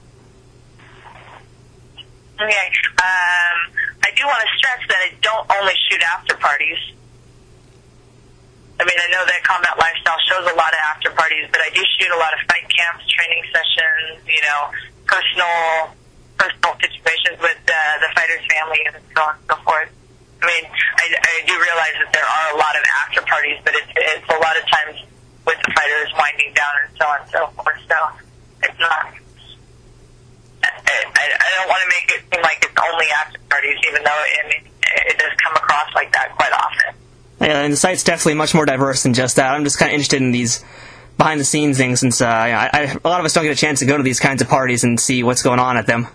Okay, um, I do want to stress that I don't only shoot after parties. I mean, I know that Combat Lifestyle shows a lot of after parties, but I do shoot a lot of fight camps, training sessions, you know, personal personal situations with uh, the fighters' families and so on and so forth. I mean, I, I do realize that there are a lot of after parties, but it's, it's a lot of times with the fighters winding down and so on and so forth. So it's not... I, I, I don't want to make it seem like it's only after parties, even though it, it does come across like that quite often. Yeah, and the site's definitely much more diverse than just that. I'm just kind of interested in these behind-the-scenes things, since uh, I, I, a lot of us don't get a chance to go to these kinds of parties and see what's going on at them.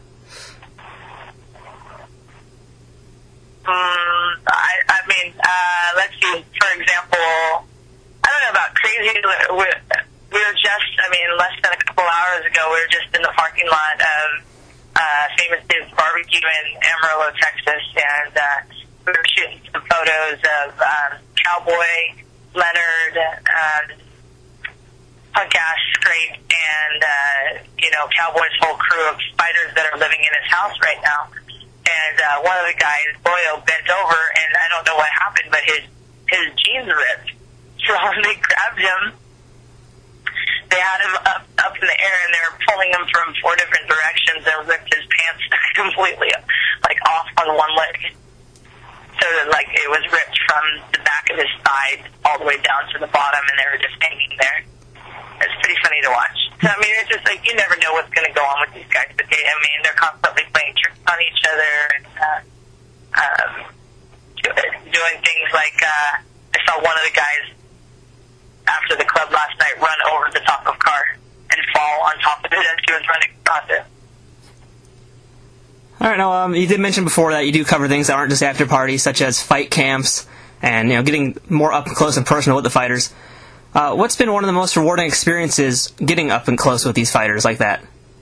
Um, I, I mean, uh, let's see, for example, I don't know about crazy, we're, we were just, I mean, less than a couple hours ago, we were just in the parking lot of uh, Famous Dave's Barbecue in Amarillo, Texas, and uh, we were shooting some photos of um, Cowboy, Leonard, um, Punk Ass Scrape and, uh, you know, Cowboy's whole crew of fighters that are living in his house right now. And uh, one of the guys, Boyo, bent over, and I don't know what happened, but his his jeans ripped. So they grabbed him. They had him up up in the air, and they were pulling him from four different directions and ripped his pants completely, like, off on one leg. So that, like, it was ripped from the back of his thigh all the way down to the bottom, and they were just hanging there. It's pretty funny to watch. So, I mean, it's just like, you never know what's going to go on with these guys. But they, I mean, they're constantly playing tricks on each other and uh, um, doing things like, uh, I saw one of the guys after the club last night run over the top of a car and fall on top of it as he was running across it. All right, now, um, you did mention before that you do cover things that aren't just after parties, such as fight camps and, you know, getting more up close and personal with the fighters. Uh, what's been one of the most rewarding experiences getting up and close with these fighters like that?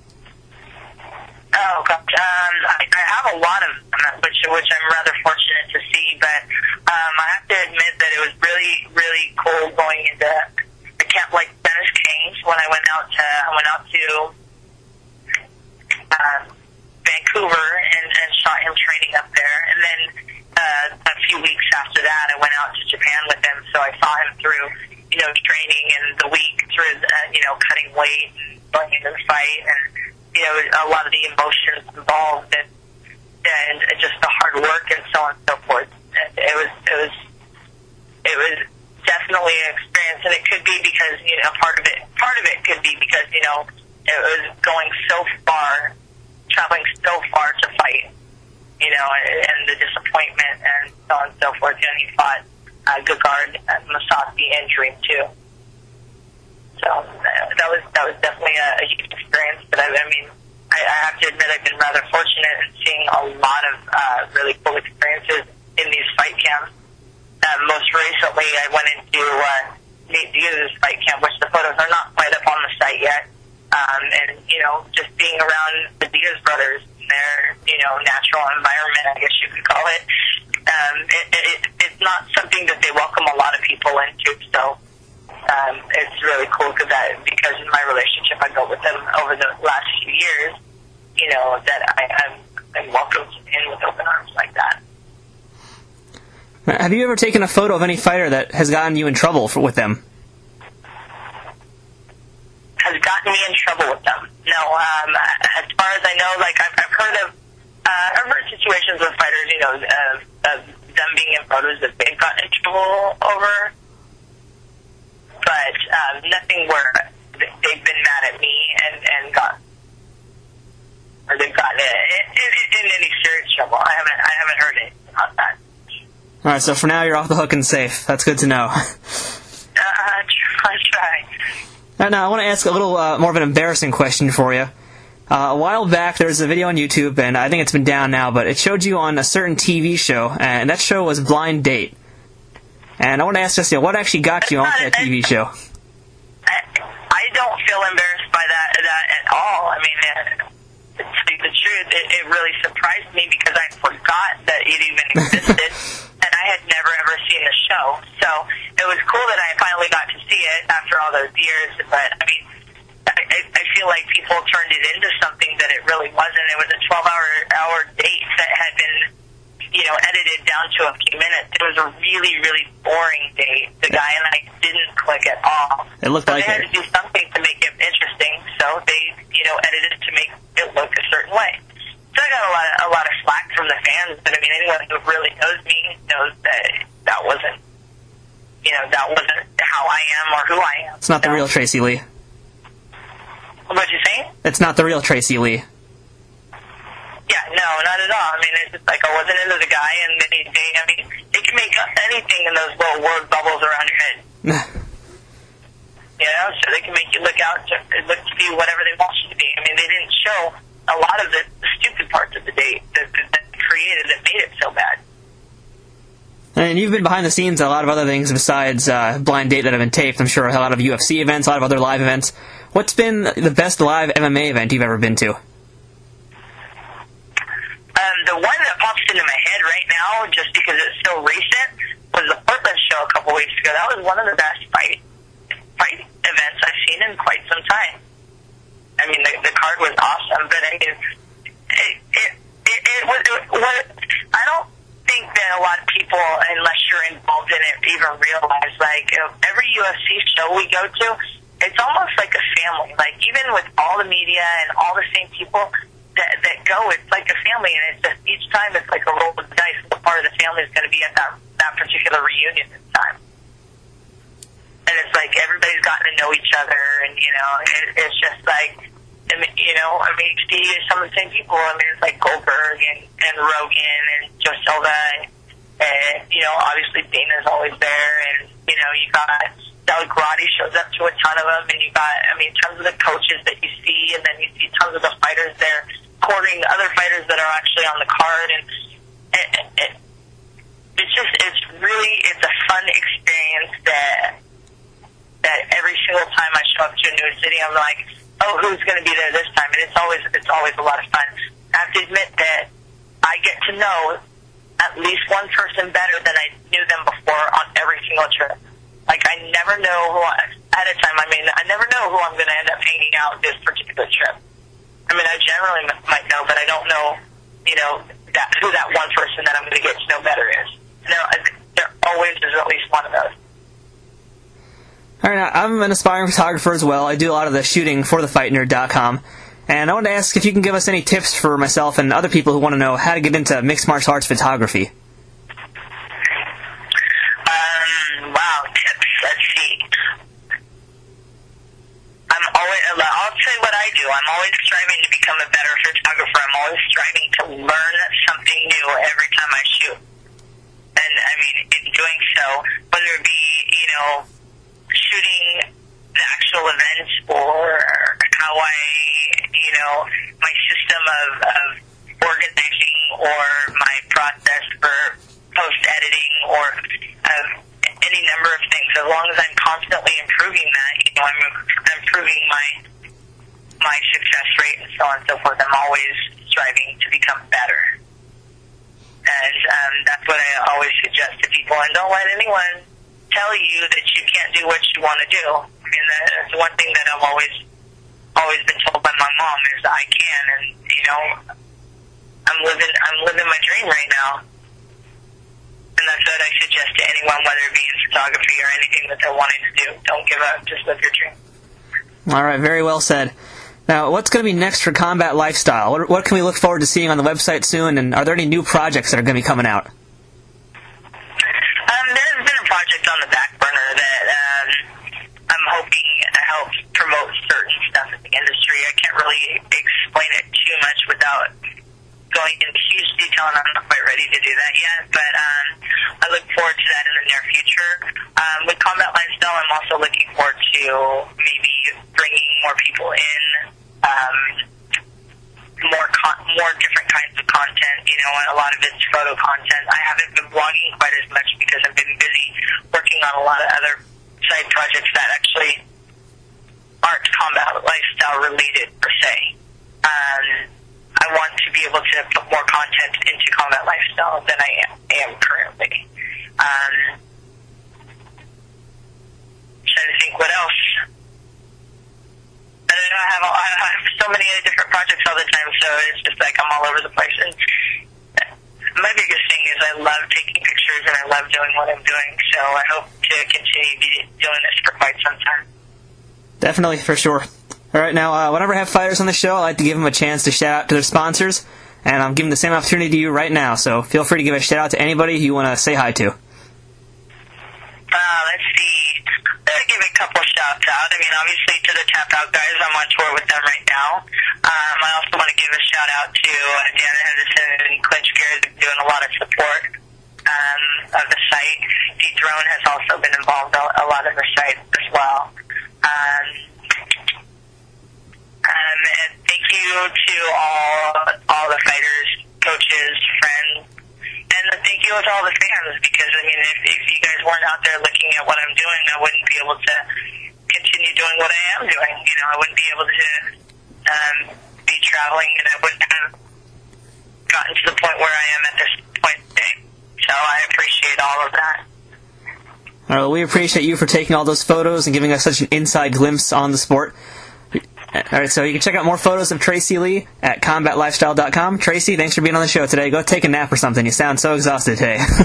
Oh, gosh. Um, I, I have a lot of them, which, which I'm rather fortunate to see, but um, I have to admit that it was really, really cool going into a camp like Dennis King's when I went out to, I went out to uh, Vancouver and, and shot him training up there. And then uh, a few weeks after that, I went out to Japan with him, so I saw him through, you know, training and the week through, uh, you know, cutting weight and going into the fight and, you know, a lot of the emotions involved and, and just the hard work and so on and so forth. It was, it was, it was definitely an experience, and it could be because, you know, part of it, part of it could be because, you know, it was going so far, traveling so far to fight, you know, and, and the disappointment and so on and so forth. You know, he fought uh, Gegard, uh, Masasi, and Dream too. So uh, that was that was definitely a, a huge experience. But I, I mean, I, I have to admit I've been rather fortunate in seeing a lot of uh, really cool experiences in these fight camps. Uh, most recently, I went into uh, Nate Diaz's fight camp, which the photos are not quite up on the site yet. Um, and you know, just being around the Diaz brothers, their you know natural environment, I guess you could call it. Um, it, it it's not something that they welcome a lot of people into. So. Um, it's really cool because that because in my relationship I built with them over the last few years, you know, that I, I'm, I'm welcomed in with open arms like that. Have you ever taken a photo of any fighter that has gotten you in trouble for, with them? Has gotten me in trouble with them? No. Um, as far as I know, like I've, I've heard of, uh, I've heard situations with fighters, you know, of, of them being in photos that they've gotten in trouble over. But um, nothing where they've been mad at me and, and got, or they've gotten in, in, in any serious trouble. I haven't, I haven't heard it about that. All right, so for now you're off the hook and safe. That's good to know. uh, try, try. Now, now I want to ask a little uh, more of an embarrassing question for you. Uh, a while back, there was a video on YouTube, and I think it's been down now, but it showed you on a certain T V show, and that show was Blind Date. And I want to ask Jessica, what actually got you on that T V show? I, I don't feel embarrassed by that that at all. I mean, uh, to speak the truth, it, it really surprised me because I forgot that it even existed, and I had never ever seen the show. So it was cool that I finally got to see it after all those years. But I mean, I, I feel like people turned it into something that it really wasn't. It was a twelve-hour hour date that had been, you know, edited down to a few minutes. It was a really, really boring date. The guy and I didn't click at all. It looked so like they had it. to do something to make it interesting, so they, you know, edited it to make it look a certain way. So I got a lot of, a lot of slack from the fans, but I mean, anyone who really knows me knows that that wasn't, you know, that wasn't how I am or who I am. It's not the so. real Tracy Lee. What'd you say? It's not the real Tracy Lee. Yeah, no, not at all. I mean, it's just like I wasn't into the guy, and then he, they, I mean, they can make up anything in those little word bubbles around your head. You know, so they can make you look out to look to be whatever they want you to be. I mean, they didn't show a lot of the, the stupid parts of the date that, that, that created that made it so bad. And you've been behind the scenes at a lot of other things besides uh, Blind Date that have been taped. I'm sure a lot of U F C events, a lot of other live events. What's been the best live M M A event you've ever been to? Um, the one that pops into my head right now, just because it's so recent, was the Portland show a couple weeks ago. That was one of the best fight fight events I've seen seen in quite some time. I mean, the, the card was awesome, but I mean, it, it, it, it was, it, what, I don't think that a lot of people, unless you're involved in it, even realize, like, you know, every U F C show we go to, it's almost like a family. Like, even with all the media and all the same people that, that go, it's like a family, and it's just, each time it's like a roll of the dice. What part of the family is going to be at that, that particular reunion this time? And it's like everybody's gotten to know each other, and, you know, it, it's just like, I mean, you know, I mean, Steve is some of the same people. I mean, it's like Goldberg and, and Rogan and Joe Silva, and, and, you know, obviously Dana's always there, and, you know, you got Doug Roddy shows up to a ton of them, and you got, I mean, tons of the coaches that you see, and then you see tons of the fighters there courting other fighters that are actually on the card, and it, it, it's just, it's really, it's a fun experience that, that every single time I show up to a new city, I'm like, oh, who's going to be there this time? And it's always, it's always a lot of fun. I have to admit that I get to know at least one person better than I knew them before on every single trip. Like, I never know who I, at a time, I mean, I never know who I'm going to end up hanging out this particular trip. I mean, I generally might know, but I don't know, you know, that, who that one person that I'm going to get to know better is. There, there always is at least one of those. All right, I'm an aspiring photographer as well. I do a lot of the shooting for the fight nerd dot com. And I wanted to ask if you can give us any tips for myself and other people who want to know how to get into mixed martial arts photography. Um, wow, tips. Let's see. I'm always, I'll tell you what I do. I'm always striving to become a better photographer. I'm always striving to learn something new every time I shoot. And, I mean, in doing so, whether it be, you know, shooting the actual events or how I, you know, my system of, of organizing or my process for post-editing or uh, any number of things. As long as I'm constantly improving that, you know, I'm improving my my success rate and so on and so forth. I'm always striving to become better. And um, that's what I always suggest to people. And don't let anyone tell you that you can't do what you want to do. I mean, that's one thing that I've always always been told by my mom is I can, and you know, I'm living I'm living my dream right now, and that's what I suggest to anyone, whether it be in photography or anything that they're wanting to do. Don't give up, just live your dream. All right, very well said. Now, what's going to be next for Combat Lifestyle? What, what can we look forward to seeing on the website soon, and are there any new projects that are going to be coming out? Um, there's been a project on the back burner that um, I'm hoping helps promote certain stuff in the industry. I can't really explain it too much without going into huge detail, and I'm not quite ready to do that yet, but um, I look forward to that in the near future. Um, with Combat Lifestyle, I'm also looking forward to maybe bringing more people in, um, more con- more different kinds of content, you know, and a lot of it's photo content. I haven't been blogging quite as much because I've been busy working on a lot of other side projects that actually aren't Combat Lifestyle related per se. Um, I want to be able to put more content into Combat Lifestyle than I am, am currently. Um, trying to think what else. I don't know, I have, a, I have so many different projects all the time, so it's just like I'm all over the place. And my biggest thing is I love taking pictures and I love doing what I'm doing, so I hope to continue to be doing this for quite some time. Definitely, for sure. All right, now, uh, whenever I have fighters on the show, I like to give them a chance to shout out to their sponsors, and I'm giving the same opportunity to you right now, so feel free to give a shout out to anybody you want to say hi to. Uh, let's see. I'll give a couple shouts out. I mean, obviously to the Tap Out guys, I'm on tour with them right now. Um, I also want to give a shout out to uh, Dan Henderson and Clint Garrett, doing a lot of support um, of the site. D-Drone has also been involved a, a lot of the site as well. Um, Um, and thank you to all all the fighters, coaches, friends, and thank you to all the fans, because, I mean, if, if you guys weren't out there looking at what I'm doing, I wouldn't be able to continue doing what I am doing. You know, I wouldn't be able to um, be traveling, and I wouldn't have gotten to the point where I am at this point today. So I appreciate all of that. All right, well, we appreciate you for taking all those photos and giving us such an inside glimpse on the sport. All right, so you can check out more photos of Tracy Lee at combat lifestyle dot com. Tracy, thanks for being on the show today. Go take a nap or something. You sound so exhausted today. uh,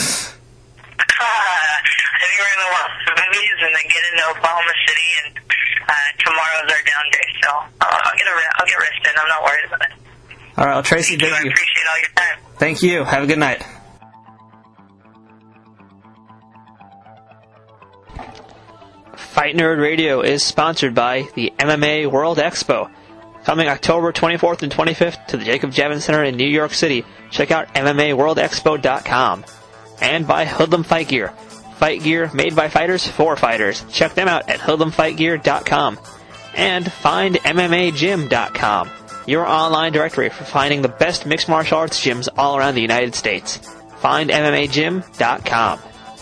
anywhere in the world, movies, and then get into Oklahoma City, and uh, tomorrow's our down day, so I'll, I'll get a re- I'll get rested. I'm not worried about it. All right, well, Tracy, thank, thank you. you. I appreciate all your time. Thank you. Have a good night. Fight Nerd Radio is sponsored by the M M A World Expo. Coming October twenty-fourth and twenty-fifth to the Jacob Javins Center in New York City. Check out M M A world expo dot com. And by Hoodlum Fight Gear. Fight gear made by fighters for fighters. Check them out at hoodlum fight gear dot com. And find M M A gym dot com. Your online directory for finding the best mixed martial arts gyms all around the United States. Find M M A gym dot com.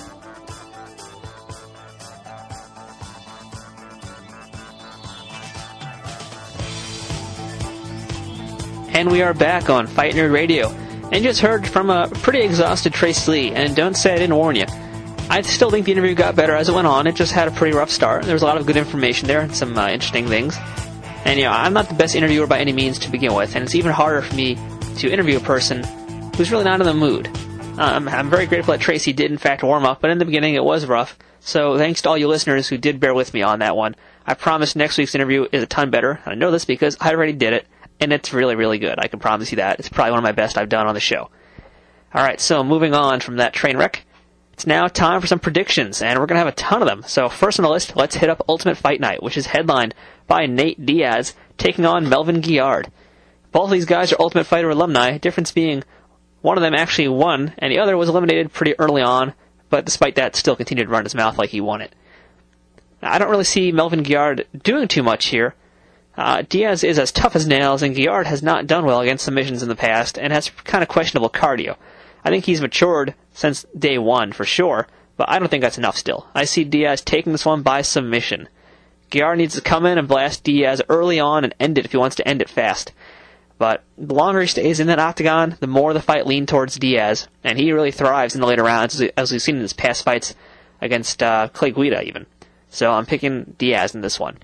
And we are back on Fight Nerd Radio. And just heard from a pretty exhausted Trace Lee, and don't say I didn't warn you. I still think the interview got better as it went on. It just had a pretty rough start. There was a lot of good information there and some uh, interesting things. And, you know, I'm not the best interviewer by any means to begin with, and it's even harder for me to interview a person who's really not in the mood. Um, I'm very grateful that Tracy did, in fact, warm up, but in the beginning it was rough. So thanks to all you listeners who did bear with me on that one. I promise next week's interview is a ton better. I know this because I already did it. And it's really, really good. I can promise you that. It's probably one of my best I've done on the show. Alright, so moving on from that train wreck, it's now time for some predictions, and we're going to have a ton of them. So first on the list, let's hit up Ultimate Fight Night, which is headlined by Nate Diaz, taking on Melvin Guillard. Both of these guys are Ultimate Fighter alumni, difference being one of them actually won, and the other was eliminated pretty early on, but despite that, still continued to run his mouth like he won it. Now, I don't really see Melvin Guillard doing too much here. Uh, Diaz is as tough as nails, and Guillard has not done well against submissions in the past, and has kind of questionable cardio. I think he's matured since day one, for sure, but I don't think that's enough still. I see Diaz taking this one by submission. Guillard needs to come in and blast Diaz early on and end it if he wants to end it fast. But the longer he stays in that octagon, the more the fight leans towards Diaz, and he really thrives in the later rounds, as we've seen in his past fights against uh, Clay Guida, even. So I'm picking Diaz in this one.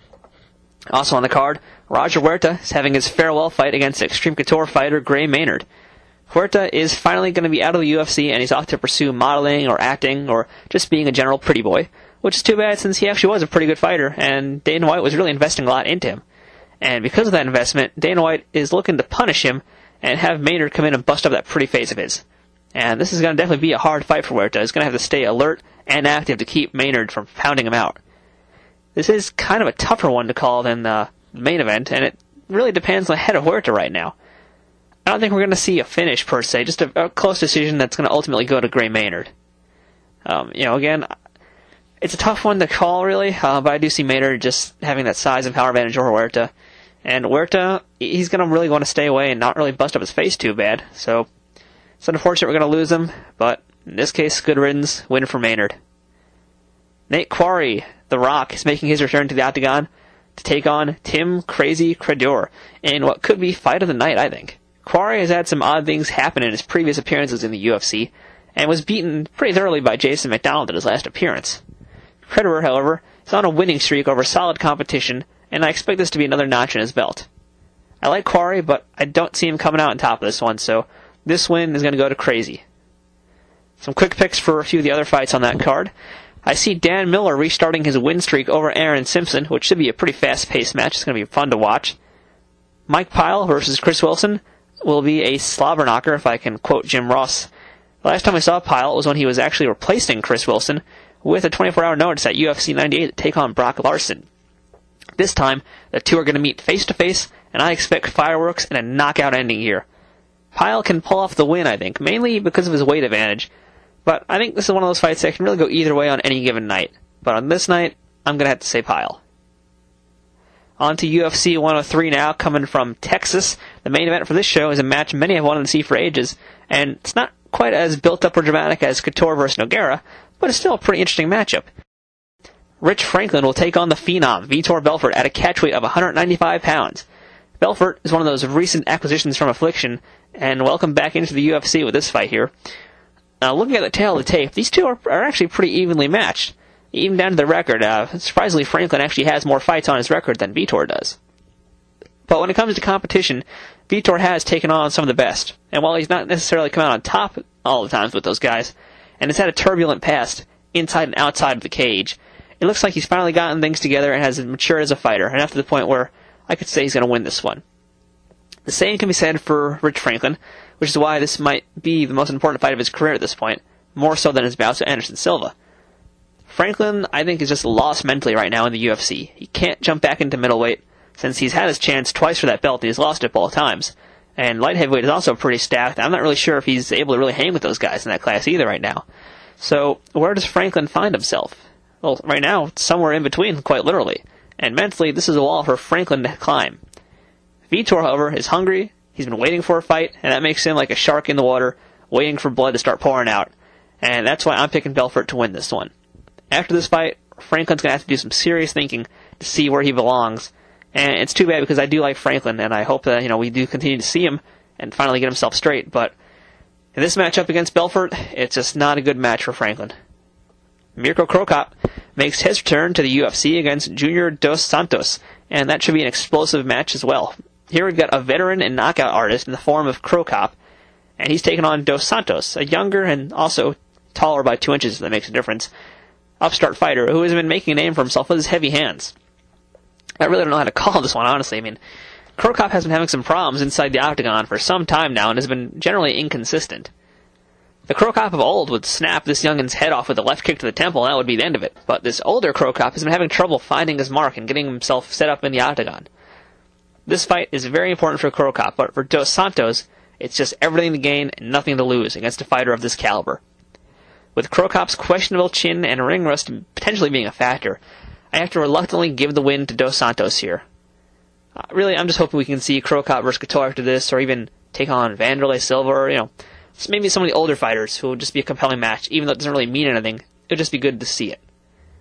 Also on the card, Roger Huerta is having his farewell fight against Extreme Couture fighter Gray Maynard. Huerta is finally going to be out of the U F C, and he's off to pursue modeling or acting or just being a general pretty boy, which is too bad since he actually was a pretty good fighter, and Dana White was really investing a lot into him. And because of that investment, Dana White is looking to punish him and have Maynard come in and bust up that pretty face of his. And this is going to definitely be a hard fight for Huerta. He's going to have to stay alert and active to keep Maynard from pounding him out. This is kind of a tougher one to call than the main event, and it really depends on the head of Huerta right now. I don't think we're going to see a finish, per se, just a, a close decision that's going to ultimately go to Gray Maynard. Um, you know, again, it's a tough one to call, really, uh, but I do see Maynard just having that size and power advantage over Huerta. And Huerta, he's going to really want to stay away and not really bust up his face too bad, so it's unfortunate we're going to lose him, but in this case, good riddance, win for Maynard. Nate Quarry, The Rock, is making his return to the octagon to take on Tim Crazy Credeur in what could be fight of the night, I think. Quarry has had some odd things happen in his previous appearances in the U F C, and was beaten pretty thoroughly by Jason McDonald at his last appearance. Credeur, however, is on a winning streak over solid competition, and I expect this to be another notch in his belt. I like Quarry, but I don't see him coming out on top of this one, so this win is going to go to Crazy. Some quick picks for a few of the other fights on that card. I see Dan Miller restarting his win streak over Aaron Simpson, which should be a pretty fast-paced match. It's going to be fun to watch. Mike Pyle versus Chris Wilson will be a slobber knocker, if I can quote Jim Ross. The last time I saw Pyle was when he was actually replacing Chris Wilson with a twenty-four hour notice at U F C ninety-eight to take on Brock Larson. This time, the two are going to meet face-to-face, and I expect fireworks and a knockout ending here. Pyle can pull off the win, I think, mainly because of his weight advantage. But I think this is one of those fights that can really go either way on any given night. But on this night, I'm going to have to say Pyle. On to U F C one oh three now, coming from Texas. The main event for this show is a match many have wanted to see for ages, and it's not quite as built up or dramatic as Couture versus Nogueira, but it's still a pretty interesting matchup. Rich Franklin will take on the Phenom, Vitor Belfort, at a catchweight of one hundred ninety-five pounds. Belfort is one of those recent acquisitions from Affliction, and welcome back into the U F C with this fight here. Uh, looking at the tail of the tape, these two are, are actually pretty evenly matched. Even down to the record, uh, surprisingly, Franklin actually has more fights on his record than Vitor does. But when it comes to competition, Vitor has taken on some of the best. And while he's not necessarily come out on top all the times with those guys, and has had a turbulent past inside and outside of the cage, it looks like he's finally gotten things together and has matured as a fighter, enough to the point where I could say he's going to win this one. The same can be said for Rich Franklin, which is why this might be the most important fight of his career at this point, more so than his bouts with Anderson Silva. Franklin, I think, is just lost mentally right now in the U F C. He can't jump back into middleweight, since he's had his chance twice for that belt and he's lost it both times. And light heavyweight is also pretty stacked. I'm not really sure if he's able to really hang with those guys in that class either right now. So, where does Franklin find himself? Well, right now, it's somewhere in between, quite literally. And mentally, this is a wall for Franklin to climb. Vitor, however, is hungry. He's been waiting for a fight, and that makes him like a shark in the water, waiting for blood to start pouring out. And that's why I'm picking Belfort to win this one. After this fight, Franklin's going to have to do some serious thinking to see where he belongs. And it's too bad because I do like Franklin, and I hope that, you know, we do continue to see him and finally get himself straight. But in this matchup against Belfort, it's just not a good match for Franklin. Mirko Cro Cop makes his return to the U F C against Junior Dos Santos, and that should be an explosive match as well. Here we've got a veteran and knockout artist in the form of Cro Cop, and he's taking on Dos Santos, a younger and also taller by two inches, if that makes a difference, upstart fighter who has been making a name for himself with his heavy hands. I really don't know how to call this one, honestly. I mean, Cro Cop has been having some problems inside the octagon for some time now and has been generally inconsistent. The Cro Cop of old would snap this youngin's head off with a left kick to the temple, and that would be the end of it. But this older Cro Cop has been having trouble finding his mark and getting himself set up in the octagon. This fight is very important for Cro Cop, but for Dos Santos, it's just everything to gain and nothing to lose against a fighter of this caliber. With Cro Cop's questionable chin and ring rust potentially being a factor, I have to reluctantly give the win to Dos Santos here. Uh, really, I'm just hoping we can see Cro Cop versus Couture after this, or even take on Vanderlei Silva, or, you know, maybe some of the older fighters who will just be a compelling match, even though it doesn't really mean anything. It would just be good to see it.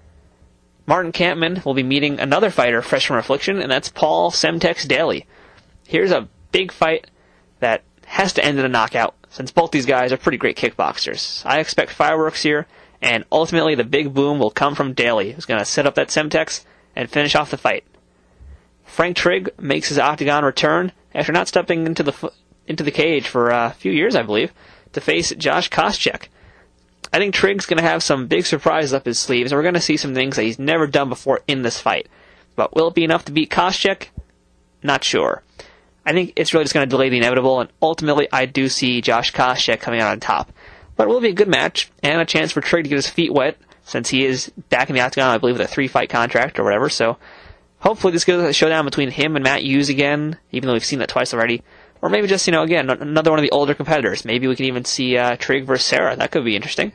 Martin Kampmann will be meeting another fighter fresh from affliction, and that's Paul Semtex Daly. Here's a big fight that has to end in a knockout, since both these guys are pretty great kickboxers. I expect fireworks here, and ultimately the big boom will come from Daly, who's going to set up that Semtex and finish off the fight. Frank Trigg makes his octagon return after not stepping into the into the cage for a few years, I believe, to face Josh Koscheck. I think Trigg's going to have some big surprises up his sleeves, and we're going to see some things that he's never done before in this fight. But will it be enough to beat Koscheck? Not sure. I think it's really just going to delay the inevitable, and ultimately I do see Josh Koscheck coming out on top. But it will be a good match, and a chance for Trigg to get his feet wet, since he is back in the octagon, I believe, with a three-fight contract or whatever. So hopefully this goes a showdown between him and Matt Hughes again, even though we've seen that twice already. Or maybe just, you know, again, another one of the older competitors. Maybe we can even see uh, Trigg versus Serra. That could be interesting.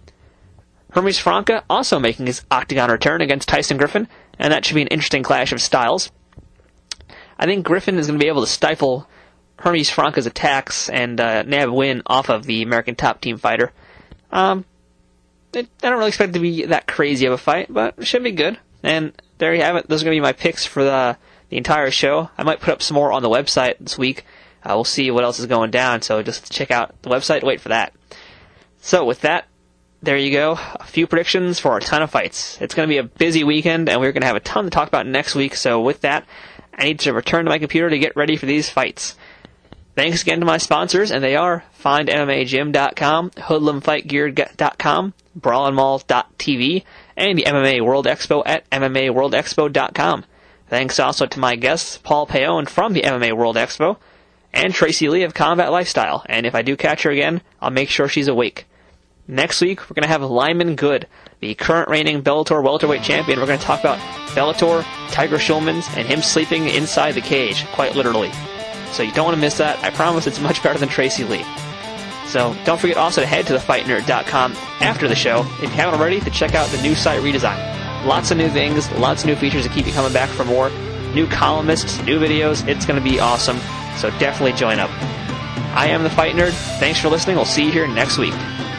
Hermes Franca also making his octagon return against Tyson Griffin, and that should be an interesting clash of styles. I think Griffin is going to be able to stifle Hermes Franca's attacks and uh, nab a win off of the American Top Team fighter. Um, it, I don't really expect it to be that crazy of a fight, but it should be good. And there you have it. Those are going to be my picks for the, the entire show. I might put up some more on the website this week. Uh, we'll see what else is going down, so just check out the website, wait for that. So with that, there you go. A few predictions for a ton of fights. It's going to be a busy weekend, and we're going to have a ton to talk about next week, so with that, I need to return to my computer to get ready for these fights. Thanks again to my sponsors, and they are Find M M A Gym dot com, Hoodlum Fight Gear dot com, Brawlin' Malls dot T V, and the M M A World Expo at M M A World Expo dot com. Thanks also to my guests, Paul Paone from the M M A World Expo, and Tracy Lee of Combat Lifestyle, and if I do catch her again, I'll make sure she's awake. Next week, we're going to have Lyman Good, the current reigning Bellator welterweight champion. We're going to talk about Bellator, Tiger Schulman's, and him sleeping inside the cage, quite literally. So you don't want to miss that. I promise it's much better than Tracy Lee. So don't forget also to head to the fight nerd dot com after the show, if you haven't already, to check out the new site redesign. Lots of new things, lots of new features to keep you coming back for more. New columnists, new videos. It's going to be awesome. So definitely join up. I am the Fight Nerd. Thanks for listening. We'll see you here next week.